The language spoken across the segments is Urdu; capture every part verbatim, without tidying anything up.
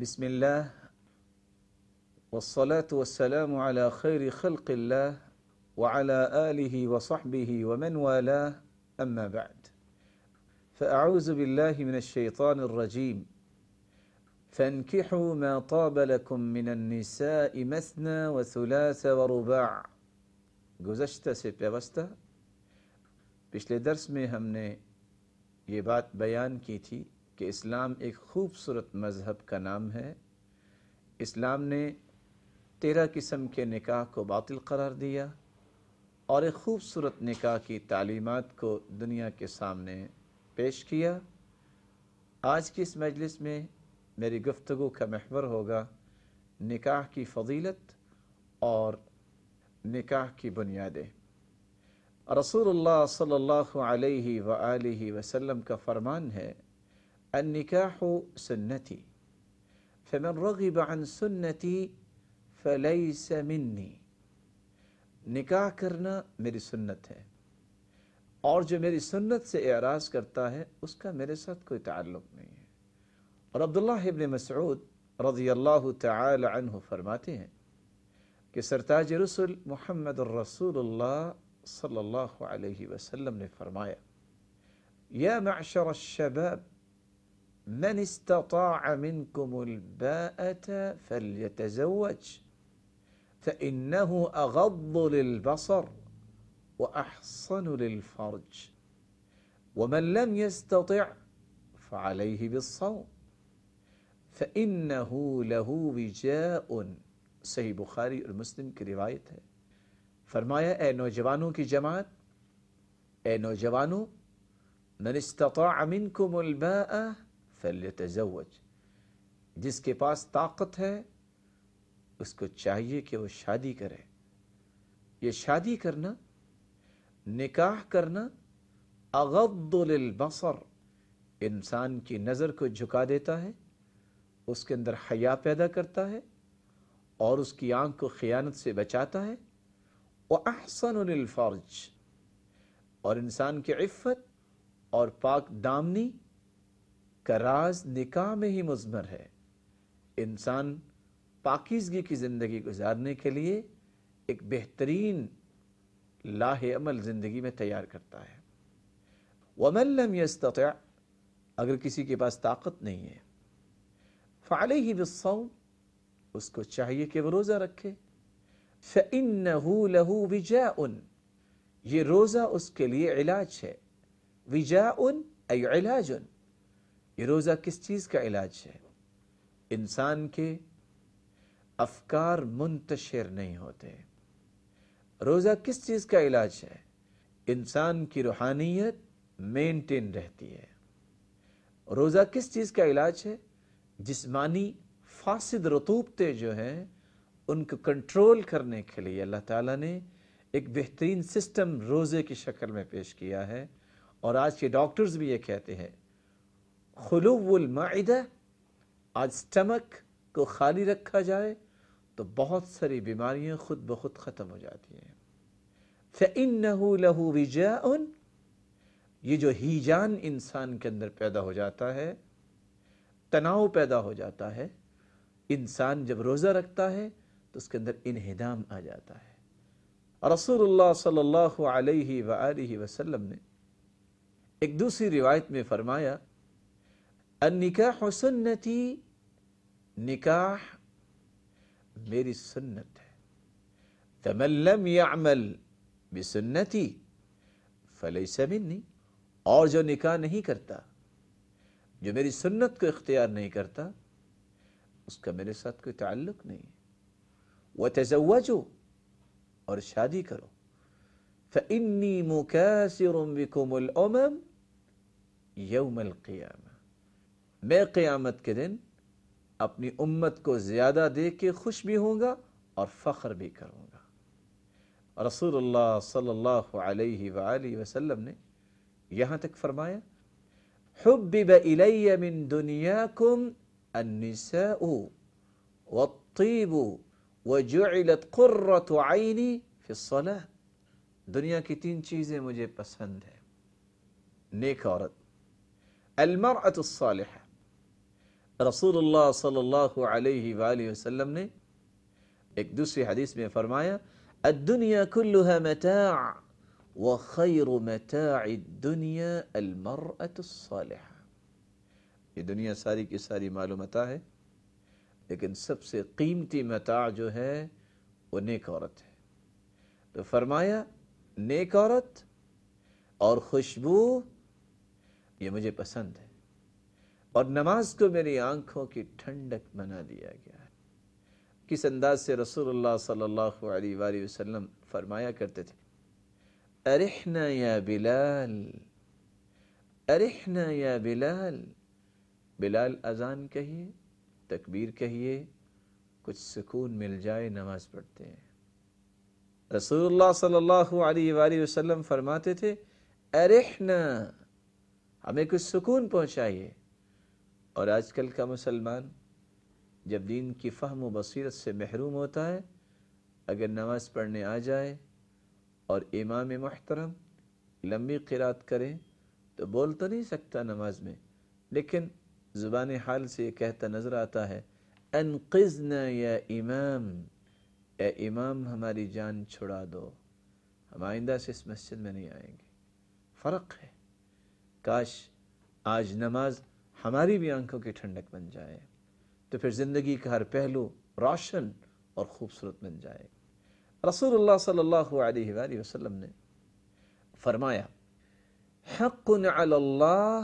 بسم الله والصلاة والسلام على خير خلق الله وعلى آله وصحبه ومن والاه أما بعد فأعوذ بالله من الشيطان الرجيم فانكحوا ما طاب لكم من النساء مثنى وثلاث ورباع. گزشتہ سے پیوستہ پچھلے درس میں ہم نے یہ بات بیان کی تھی کہ اسلام ایک خوبصورت مذہب کا نام ہے. اسلام نے تیرہ قسم کے نکاح کو باطل قرار دیا اور ایک خوبصورت نکاح کی تعلیمات کو دنیا کے سامنے پیش کیا. آج کی اس مجلس میں میری گفتگو کا محور ہوگا نکاح کی فضیلت اور نکاح کی بنیادیں. رسول اللہ صلی اللہ علیہ وآلہ وسلم کا فرمان ہے النکاح سنتی فمن رغب عن سنتی فلیس منی. نکاح کرنا میری سنت ہے اور جو میری سنت سے اعراض کرتا ہے اس کا میرے ساتھ کوئی تعلق نہیں ہے. اور عبداللہ ابن مسعود رضی اللہ تعالی عنہ فرماتے ہیں کہ سرتاج رسول محمد الرسول اللہ صلی اللہ علیہ وسلم نے فرمایا یا معشر الشباب من استطاع منكم الباءة فليتزوج فإنه أغض للبصر وأحصن للفرج ومن لم يستطع فعليه بالصوم فإنه له وجاء. صحیح بخاری اور مسلم کی روایت ہے. فرمایا اے نوجوانوں کی جماعت، اے نوجوانوں، من استطاع منکم الباء فلیتزوج، جس کے پاس طاقت ہے اس کو چاہیے کہ وہ شادی کرے. یہ شادی کرنا، نکاح کرنا اغض للبصر، انسان کی نظر کو جھکا دیتا ہے، اس کے اندر حیا پیدا کرتا ہے اور اس کی آنکھ کو خیانت سے بچاتا ہے. وَأَحْسَنُ لِلْفَرْجِ، اور انسان کی عفت اور پاک دامنی کا راز نکاح میں ہی مضمر ہے. انسان پاکیزگی کی زندگی گزارنے کے لیے ایک بہترین لاہ عمل زندگی میں تیار کرتا ہے. وَمَن لَّمْ يَسْتَطِعْ، اگر کسی کے پاس طاقت نہیں ہے، فَعَلَيْهِ بِالصَّوْمِ، اس کو چاہیے کہ وہ روزہ رکھے. فَإِنَّهُ لَهُ وِجَاءٌ، یہ روزہ اس کے لیے علاج ہے. وجاء ای علاج، یہ روزہ کس چیز کا علاج ہے؟ انسان کے افکار منتشر نہیں ہوتے. روزہ کس چیز کا علاج ہے؟ انسان کی روحانیت مینٹین رہتی ہے. روزہ کس چیز کا علاج ہے؟ جسمانی فاسد رطوبتیں جو ہیں ان کو کنٹرول کرنے کے لیے اللہ تعالیٰ نے ایک بہترین سسٹم روزے کی شکل میں پیش کیا ہے. اور آج کے ڈاکٹرز بھی یہ کہتے ہیں خلو المعدہ، آج سٹمک کو خالی رکھا جائے تو بہت ساری بیماریاں خود بخود ختم ہو جاتی ہیں. فَإِنَّهُ لَهُ وِجَاءٌ، یہ جو ہیجان انسان کے اندر پیدا ہو جاتا ہے، تناؤ پیدا ہو جاتا ہے، انسان جب روزہ رکھتا ہے تو اس کے اندر انہدام آ جاتا ہے. رسول اللہ صلی اللہ علیہ وآلہ وسلم نے ایک دوسری روایت میں فرمایا النکاح سنتی، نکاح میری سنت ہے. فمن لم يعمل بسنتی فلیس منی، اور جو نکاح نہیں کرتا، جو میری سنت کو اختیار نہیں کرتا، اس کا میرے ساتھ کوئی تعلق نہیں. وتزوجوا، اور شادی کرو. فإنی مکاثر بکم الامم یوم القیامہ، میں قیامت کے دن اپنی امت کو زیادہ دیکھ کے خوش بھی ہوں گا اور فخر بھی کروں گا. رسول اللہ صلی اللہ علیہ وآلہ وسلم نے یہاں تک فرمایا حبب الی من دنیاکم النساء والطیب وجعلت قرۃ عینی فی الصلاۃ. دنیا کی تین چیزیں مجھے پسند ہیں: نیک عورت، المرأة الصالحہ، رسول اللہ صلی اللہ علیہ وآلہ وسلم نے ایک دوسری حدیث میں فرمایا الدنیا کلها متاع وخیر متاع الدنیا المرأة الصالحة. یہ دنیا ساری کی ساری مال و متاع ہے، لیکن سب سے قیمتی متاع جو ہے وہ نیک عورت ہے. تو فرمایا نیک عورت اور خوشبو یہ مجھے پسند ہے، اور نماز کو میری آنکھوں کی ٹھنڈک بنا دیا گیا ہے. کس انداز سے رسول اللہ صلی اللہ علیہ وآلہ وسلم فرمایا کرتے تھے ارحنا یا بلال، ارحنا یا بلال. بلال اذان کہیے، تکبیر کہیے، کچھ سکون مل جائے، نماز پڑھتے ہیں. رسول اللہ صلی اللہ علیہ وآلہ وسلم فرماتے تھے ارحنا، ہمیں کچھ سکون پہنچائیے. اور آج کل کا مسلمان جب دین کی فہم و بصیرت سے محروم ہوتا ہے، اگر نماز پڑھنے آ جائے اور امام محترم لمبی قرات کرے تو بول تو نہیں سکتا نماز میں، لیکن زبان حال سے یہ کہتا نظر آتا ہے انقذنا یا امام، اے امام ہماری جان چھڑا دو، ہم آئندہ سے اس مسجد میں نہیں آئیں گے. فرق ہے. کاش آج نماز ہماری بھی آنکھوں کی ٹھنڈک بن جائے تو پھر زندگی کا ہر پہلو روشن اور خوبصورت بن جائے. رسول اللہ صلی اللہ علیہ وآلہ وسلم نے فرمایا حق علی اللہ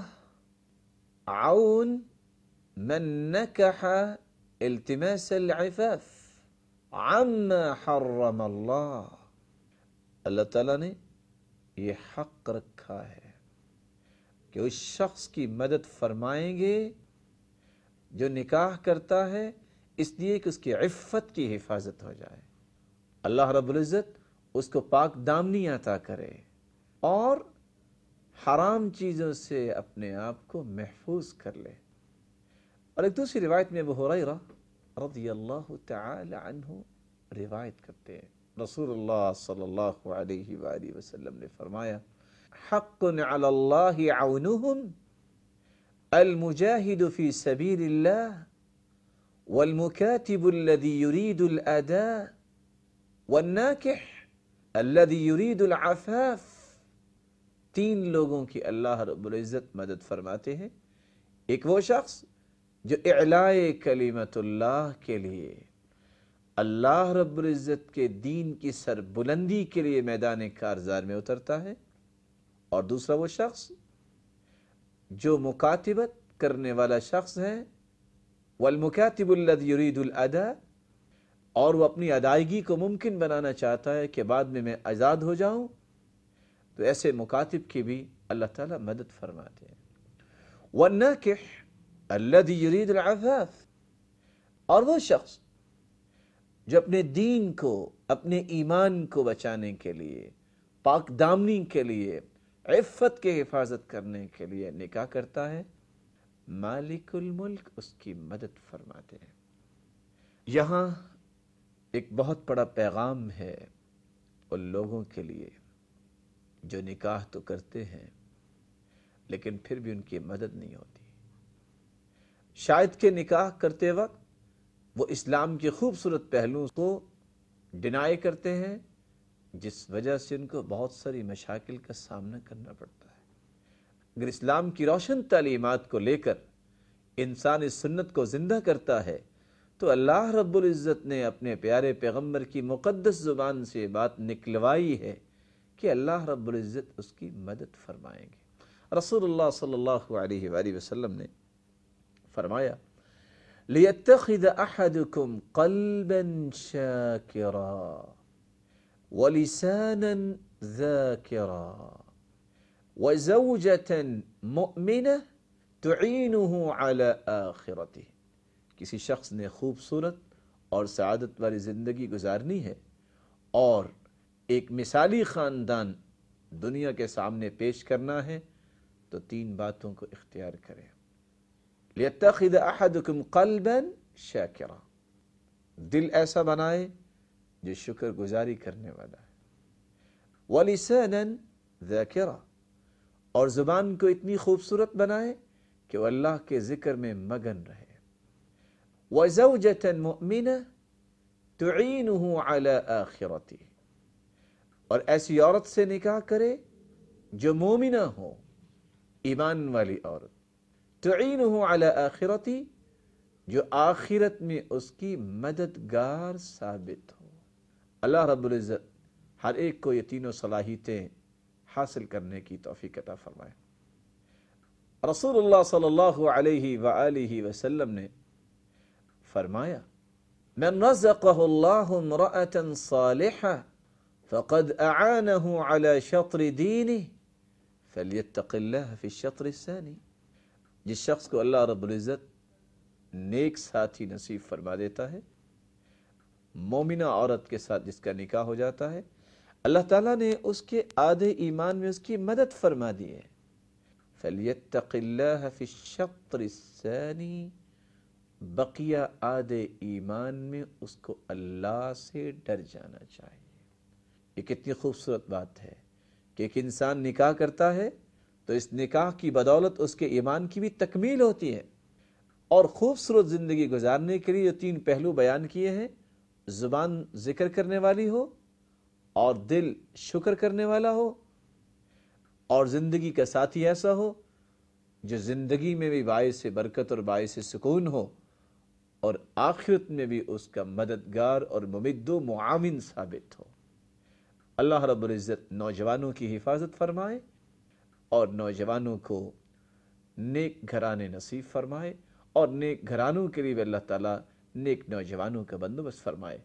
عون من نکح التماس العفاف عما حرم اللہ. اللہ تعالیٰ نے یہ حق رکھا ہے کہ اس شخص کی مدد فرمائیں گے جو نکاح کرتا ہے اس لیے کہ اس کی عفت کی حفاظت ہو جائے. اللہ رب العزت اس کو پاک دامنی عطا کرے اور حرام چیزوں سے اپنے آپ کو محفوظ کر لے. اور ایک دوسری روایت میں ابو ہریرہ رضی اللہ تعالی عنہ روایت کرتے ہیں رسول اللہ صلی اللہ علیہ وآلہ وسلم نے فرمایا حق علی اللہ عونہم المجاہد فی سبیل اللہ والمکاتب الذی یرید الاداء والناکح الذی یرید العفاف. تین لوگوں کی اللہ رب العزت مدد فرماتے ہیں. ایک وہ شخص جو اعلاء کلمت اللہ کے لیے، اللہ رب العزت کے دین کی سر بلندی کے لیے میدان کارزار میں اترتا ہے، اور دوسرا وہ شخص جو مکاتبت کرنے والا شخص ہے والمکاتب الذی یرید الاداء، اور وہ اپنی ادائیگی کو ممکن بنانا چاہتا ہے کہ بعد میں میں آزاد ہو جاؤں، تو ایسے مکاتب کی بھی اللہ تعالیٰ مدد فرماتے ہیں. والناکح الذی یرید العفاف، اور وہ شخص جو اپنے دین کو، اپنے ایمان کو بچانے کے لیے، پاک دامنی کے لیے، عفت کے حفاظت کرنے کے لیے نکاح کرتا ہے، مالک الملک اس کی مدد فرماتے ہیں. یہاں ایک بہت بڑا پیغام ہے ان لوگوں کے لیے جو نکاح تو کرتے ہیں لیکن پھر بھی ان کی مدد نہیں ہوتی. شاید کہ نکاح کرتے وقت وہ اسلام کے خوبصورت پہلوؤں کو ڈینائی کرتے ہیں، جس وجہ سے ان کو بہت ساری مشاکل کا سامنا کرنا پڑتا ہے. اگر اسلام کی روشن تعلیمات کو لے کر انسان اس سنت کو زندہ کرتا ہے تو اللہ رب العزت نے اپنے پیارے پیغمبر کی مقدس زبان سے بات نکلوائی ہے کہ اللہ رب العزت اس کی مدد فرمائیں گے. رسول اللہ صلی اللہ علیہ وآلہ وسلم نے فرمایا لِيَتَّخِذَ أَحَدُكُمْ قَلْبًا شَاكِرًا وَلِسَانًا ذَاكِرًا وَزَوْجَةً مُؤْمِنَةً تُعِينُهُ عَلَى آخِرَتِهِ. کسی شخص نے خوبصورت اور سعادت والی زندگی گزارنی ہے اور ایک مثالی خاندان دنیا کے سامنے پیش کرنا ہے تو تین باتوں کو اختیار کرے. لِيَتَّخِذَ أَحَدُكُمْ قَلْبًا شَاكِرًا، دل ایسا بنائے جو شکر گزاری کرنے والا ہے. وَلِسَانًا ذَاكِرًا، اور زبان کو اتنی خوبصورت بنائے کہ وہ اللہ کے ذکر میں مگن رہے. وزوجة مؤمنة تعینہ علی آخرتہ، اور ایسی عورت سے نکاح کرے جو مومنہ ہو، ایمان والی عورت، تعینہ علی آخرتہ، جو آخرت میں اس کی مددگار ثابت ہو۔ اللہ رب العزت ہر ایک کو یہ تینوں صلاحیتیں حاصل کرنے کی توفیق عطا فرمائے۔ رسول اللہ صلی اللہ علیہ وآلہ وسلم نے فرمایا، من رزقہ اللہ امرأة صالحہ فقد اعانہ علی شطر دینہ فلیتق اللہ فی الشطر الثانی۔ جس شخص کو اللہ رب العزت نیک ساتھی نصیب فرما دیتا ہے، مومنہ عورت کے ساتھ جس کا نکاح ہو جاتا ہے، اللہ تعالیٰ نے اس کے آدھے ایمان میں اس کی مدد فرما دی ہے۔ فَلْيَتَّقِ اللَّهَ فِي الشَّطْرِ الثَّانِي، بقیہ آدھے ایمان میں اس کو اللہ سے ڈر جانا چاہیے۔ یہ کتنی خوبصورت بات ہے کہ ایک انسان نکاح کرتا ہے تو اس نکاح کی بدولت اس کے ایمان کی بھی تکمیل ہوتی ہے، اور خوبصورت زندگی گزارنے کے لیے جو تین پہلو بیان کیے ہیں، زبان ذکر کرنے والی ہو، اور دل شکر کرنے والا ہو، اور زندگی کا ساتھی ایسا ہو جو زندگی میں بھی باعث برکت اور باعث سکون ہو، اور آخرت میں بھی اس کا مددگار اور ممد و معاون ثابت ہو۔ اللہ رب العزت نوجوانوں کی حفاظت فرمائے اور نوجوانوں کو نیک گھرانے نصیب فرمائے، اور نیک گھرانوں کے لیے بھی اللہ تعالیٰ نیک نوجوانوں کا بندوبست فرمائے۔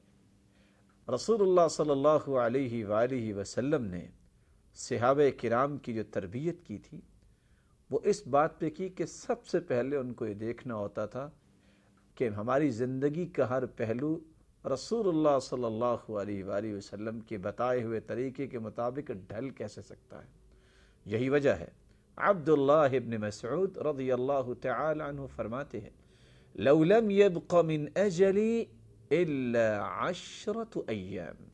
رسول اللہ صلی اللہ علیہ وآلہ وسلم نے صحابہ کرام کی جو تربیت کی تھی، وہ اس بات پہ کی کہ سب سے پہلے ان کو یہ دیکھنا ہوتا تھا کہ ہماری زندگی کا ہر پہلو رسول اللہ صلی اللہ علیہ وآلہ وسلم کے بتائے ہوئے طریقے کے مطابق ڈھل کیسے سکتا ہے۔ یہی وجہ ہے عبداللہ ابن مسعود رضی اللہ تعالی عنہ فرماتے ہیں، لو لم يبق من اجلی الا عشرۃ ایام،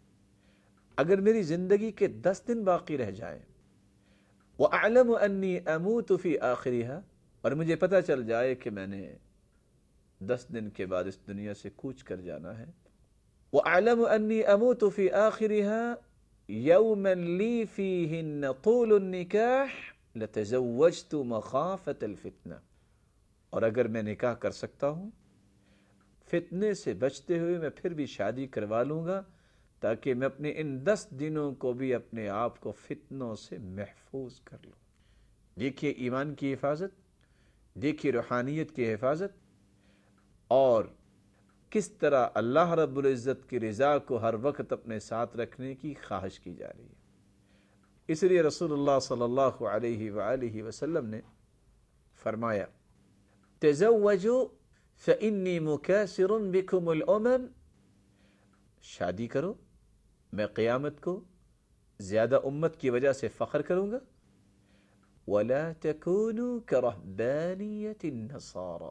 اگر میری زندگی کے دس دن باقی رہ جائیں، وَأَعْلَمُ أَنِّي أَمُوتُ فِي آخِرِهَا، اور مجھے پتہ چل جائے کہ میں نے دس دن کے بعد اس دنیا سے کوچ کر جانا ہے، وَأَعْلَمُ أَنِّي أَمُوتُ فِي آخِرِهَا يَوْمًا لِي فِيهِنَّ طُولُ النِّكَاحِ لَتَزَوَّجْتُ مَخَافَةَ الْفِتْنَةِ، اور اگر میں نکاح کر سکتا ہوں فتنے سے بچتے ہوئے میں پھر بھی شادی کروا لوں گا، تاکہ میں اپنے ان دس دنوں کو بھی اپنے آپ کو فتنوں سے محفوظ کر لوں۔ دیکھیے ایمان کی حفاظت، دیکھیے روحانیت کی حفاظت، اور کس طرح اللہ رب العزت کی رضا کو ہر وقت اپنے ساتھ رکھنے کی خواہش کی جا رہی ہے۔ اس لیے رسول اللہ صلی اللہ علیہ وآلہ وسلم نے فرمایا، تزوجوا فإنی مکاثر بکم الامم، شادی کرو، میں قیامت کو زیادہ امت کی وجہ سے فخر کروں گا۔ ولا تکونوا کرہبانیۃ النصارى،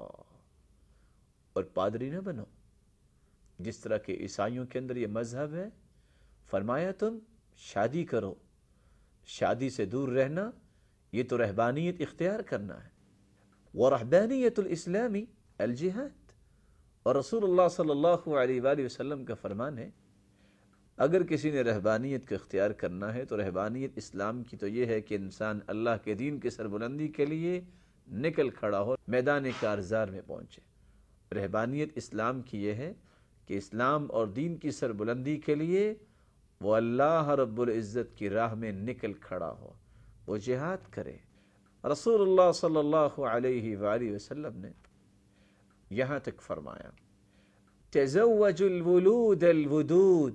اور پادری نہ بنو جس طرح کہ عیسائیوں کے اندر یہ مذہب ہے۔ فرمایا تم شادی کرو، شادی سے دور رہنا یہ تو رہبانیت اختیار کرنا ہے۔ ورہبانیۃ الاسلام الجہاد، اور رسول اللہ صلی اللہ علیہ وآلہ وسلم کا فرمان ہے، اگر کسی نے رہبانیت کو اختیار کرنا ہے تو رہبانیت اسلام کی تو یہ ہے کہ انسان اللہ کے دین کی سربلندی کے لیے نکل کھڑا ہو، میدان کارزار میں پہنچے۔ رہبانیت اسلام کی یہ ہے کہ اسلام اور دین کی سربلندی کے لیے وہ اللہ رب العزت کی راہ میں نکل کھڑا ہو، وہ جہاد کرے۔ رسول اللہ صلی اللہ علیہ وآلہ وسلم نے یہاں تک فرمایا، تزوجوا الولود الودود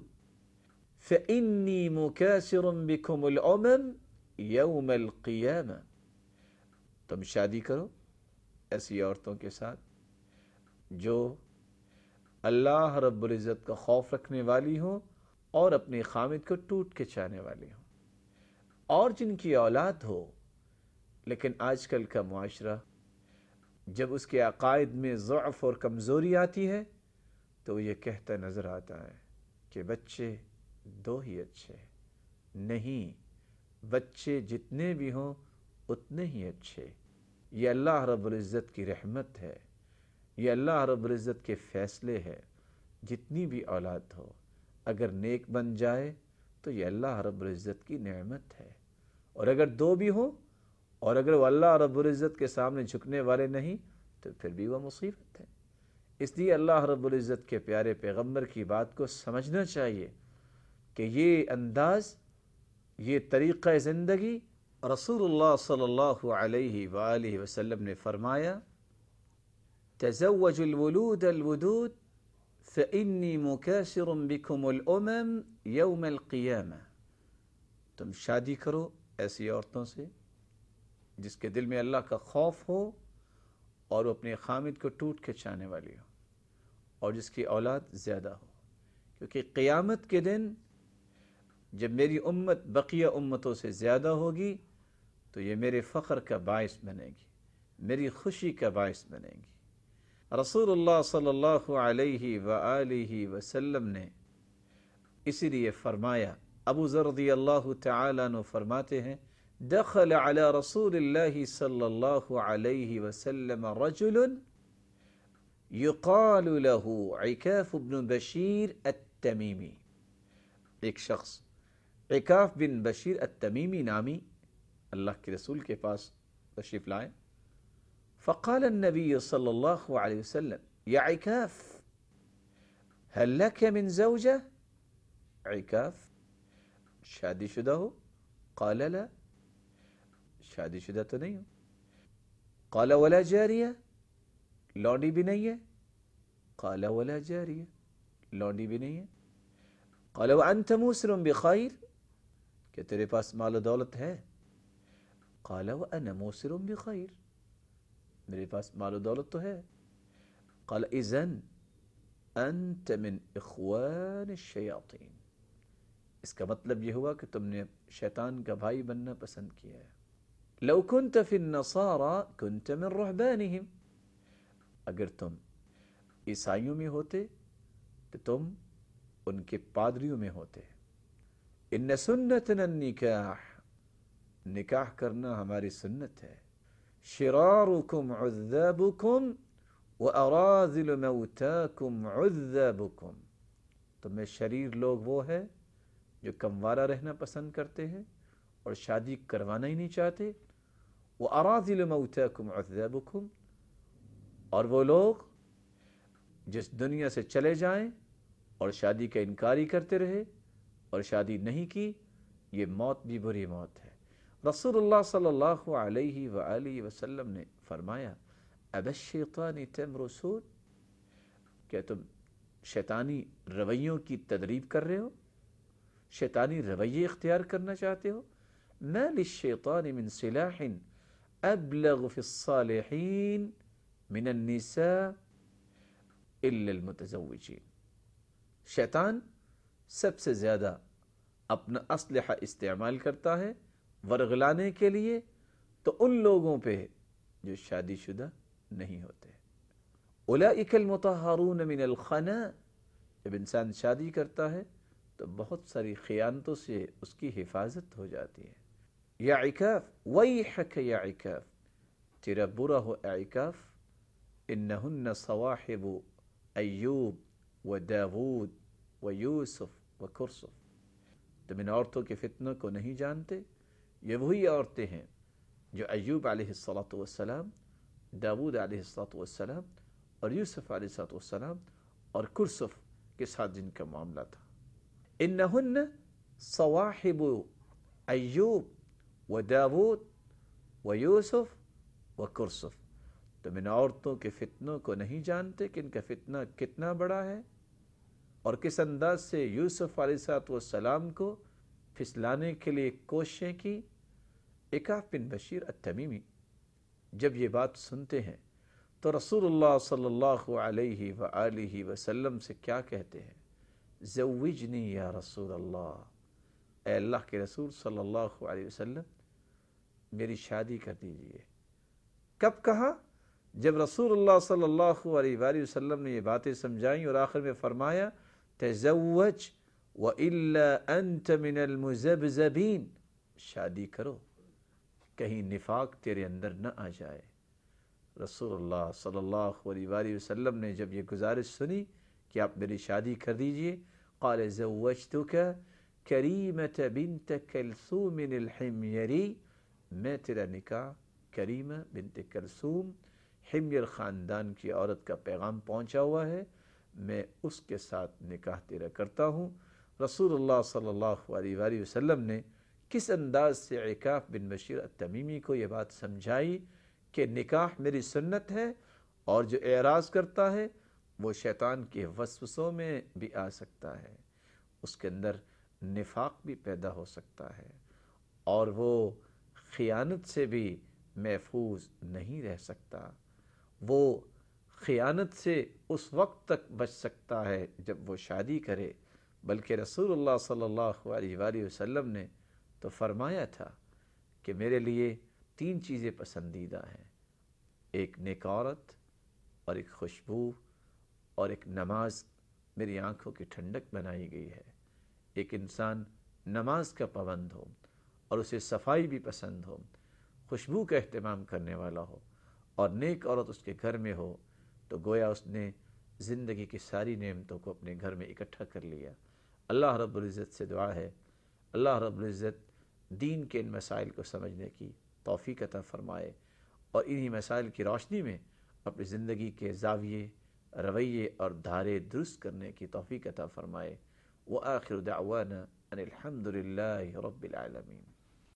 فإنی مکاثر بکم الامم یوم القیامہ، تم شادی کرو ایسی عورتوں کے ساتھ جو اللہ رب العزت کا خوف رکھنے والی ہوں اور اپنے خامد کو ٹوٹ کے چاہنے والی ہوں، اور جن کی اولاد ہو۔ لیکن آج کل کا معاشرہ جب اس کے عقائد میں ضعف اور کمزوری آتی ہے تو یہ کہتا نظر آتا ہے کہ بچے دو ہی اچھے، نہیں، بچے جتنے بھی ہوں اتنے ہی اچھے۔ یہ اللہ رب العزت کی رحمت ہے یہ اللہ رب العزت کے فیصلے ہے. جتنی بھی اولاد ہو اگر نیک بن جائے تو یہ اللہ رب العزت کی نعمت ہے، اور اگر دو بھی ہوں اور اگر وہ اللہ رب العزت کے سامنے جھکنے والے نہیں تو پھر بھی وہ مصیبت ہے. اس لیے اللہ رب العزت کے پیارے پیغمبر کی بات کو سمجھنا چاہیے کہ یہ انداز، یہ طریقہ زندگی رسول اللہ صلی اللہ علیہ وآلہ وسلم نے فرمایا تزوج الولود الودود فإنی مکاثر بکم الامم یوم القیامہ. تم شادی کرو ایسی عورتوں سے جس کے دل میں اللہ کا خوف ہو اور وہ اپنے خامد کو ٹوٹ کے چاہنے والی ہو اور جس کی اولاد زیادہ ہو، کیونکہ قیامت کے دن جب میری امت بقیہ امتوں سے زیادہ ہوگی تو یہ میرے فخر کا باعث بنے گی، میری خوشی کا باعث بنے گی. رسول اللہ صلی اللہ علیہ وآلہ وسلم نے اسی لیے فرمایا، ابو ذر رضی اللہ تعالیٰ عنہ فرماتے ہیں دخل علی رسول اللہ صلی اللہ علیہ وسلم رجل یقال له عکاف بن بشیر التمیمی. ایک شخص عکاف بن بشیر التمیمی نامی اللہ کے رسول کے پاس تشریف لائے. فقال النبی صلی اللہ علیہ وسلم یا عکاف هل لك من زوجہ؟ عکاف شادی شدہ ہو؟ قال لا، شادی شدہ تو نہیں ہو. قال ولا جاریہ، لونڈی بھی نہیں ہے؟ قال ولا جاریہ، لونڈی بھی نہیں ہے. قال وانت موسر بخیر، کہ تیرے پاس مال و دولت ہے؟ قال وانا موسر بخیر، میرے پاس مال و دولت تو ہے. قال اذن انت من اخوان الشیاطین، اس کا مطلب یہ ہوا کہ تم نے شیطان کا بھائی بننا پسند کیا ہے. لو كنت في النصارى كنت من رهبانهم، اگر تم عیسائیوں میں ہوتے تو تم ان کے پادریوں میں ہوتے. ان سنتنا النکاح، نکاح کرنا ہماری سنت ہے. شراركم عذابكم واراذل موتاكم عذابكم، تم میں شریر لوگ وہ ہے جو کموارہ رہنا پسند کرتے ہیں اور شادی کروانا ہی نہیں چاہتے. وَأَرَاذِلُ مَوْتَاكُمْ عَذَّابُكُمْ، اور وہ لوگ جس دنیا سے چلے جائیں اور شادی کا انکار ہی کرتے رہے اور شادی نہیں کی، یہ موت بھی بری موت ہے. رسول اللہ صلی اللہ علیہ وآلہ وسلم نے فرمایا اب الشیطان تمرسون، کیا تم شیطانی رویوں کی تدریب کر رہے ہو، شیطانی رویے اختیار کرنا چاہتے ہو؟ ما للشیطان من سلاح ابلغ فی الصالحین من النساء الا المتزوجین. شیطان سب سے زیادہ اپنا اسلحہ استعمال کرتا ہے ورغلانے کے لیے تو ان لوگوں پہ جو شادی شدہ نہیں ہوتے. اولئک المطہرون من الخنا، جب انسان شادی کرتا ہے تو بہت ساری خیانتوں سے اس کی حفاظت ہو جاتی ہے. یا عکاف ویحک یا عکاف، تیرا برا ہو اے عکاف. انہن صواحب ایوب و داود و یوسف و کرسف، تم ان عورتوں کے فتنوں کو نہیں جانتے، یہ وہی عورتیں ہیں جو ایوب علیہ الصلاۃ والسلام، داود علیہ الصلاۃ والسلام اور یوسف علیہ الصلاۃ والسلام اور کرسف کے ساتھ جن کا معاملہ تھا. انہن صواحب ایوب و داود و یوسف و کرسف، تم ان عورتوں کے فتنوں کو نہیں جانتے کہ ان کا فتنہ کتنا بڑا ہے اور کس انداز سے یوسف علیہ الصلاۃ والسلام کو پھسلانے کے لیے کوششیں کی. عکاف بن بشیر التمیمی جب یہ بات سنتے ہیں تو رسول اللہ صلی اللہ علیہ وآلہ وسلم سے کیا کہتے ہیں؟ زوجنی یا رسول اللہ، اے اللہ کے رسول صلی اللہ علیہ وسلم میری شادی کر دیجئے. کب کہا؟ جب رسول اللہ صلی اللہ علیہ وآلہ وسلم نے یہ باتیں سمجھائیں اور آخر میں فرمایا تزوج وَإِلَّا أَنْتَ مِنَ الْمُزَبْزَبِينَ، شادی کرو کہیں نفاق تیرے اندر نہ آ جائے. رسول اللہ صلی اللہ علیہ وآلہ وسلم نے جب یہ گزارش سنی کہ آپ میری شادی کر دیجئے، قال زوجتک کریمۃ بنت کلثوم الحمیری، میں تیرا نکاح کریمہ بنت کلثوم حمیر خاندان کی عورت کا پیغام پہنچا ہوا ہے، میں اس کے ساتھ نکاح تیرا کرتا ہوں۔ رسول اللہ صلی اللہ علیہ وآلہ وسلم نے کس انداز سے عکاف بن بشیر التمیمی کو یہ بات سمجھائی کہ نکاح میری سنت ہے، اور جو اعراض کرتا ہے وہ شیطان کے وسوسوں میں بھی آ سکتا ہے، اس کے اندر نفاق بھی پیدا ہو سکتا ہے، اور وہ خیانت سے بھی محفوظ نہیں رہ سکتا۔ وہ خیانت سے اس وقت تک بچ سکتا ہے جب وہ شادی کرے، بلکہ رسول اللہ صلی اللہ علیہ وآلہ وسلم نے تو فرمایا تھا کہ میرے لیے تین چیزیں پسندیدہ ہیں، ایک نیک عورت اور ایک خوشبو اور ایک نماز میری آنکھوں کی ٹھنڈک بنائی گئی ہے۔ ایک انسان نماز کا پابند ہو اور اسے صفائی بھی پسند ہو، خوشبو کا اہتمام کرنے والا ہو، اور نیک عورت اس کے گھر میں ہو، تو گویا اس نے زندگی کی ساری نعمتوں کو اپنے گھر میں اکٹھا کر لیا۔ اللہ رب العزت سے دعا ہے اللہ رب العزت دین کے ان مسائل کو سمجھنے کی توفیق عطا فرمائے، اور انہی مسائل کی روشنی میں اپنی زندگی کے زاویے، رویے اور دھارے درست کرنے کی توفیق عطا فرمائے۔ وآخر دعوانا ان الحمد للہ رب العالمین۔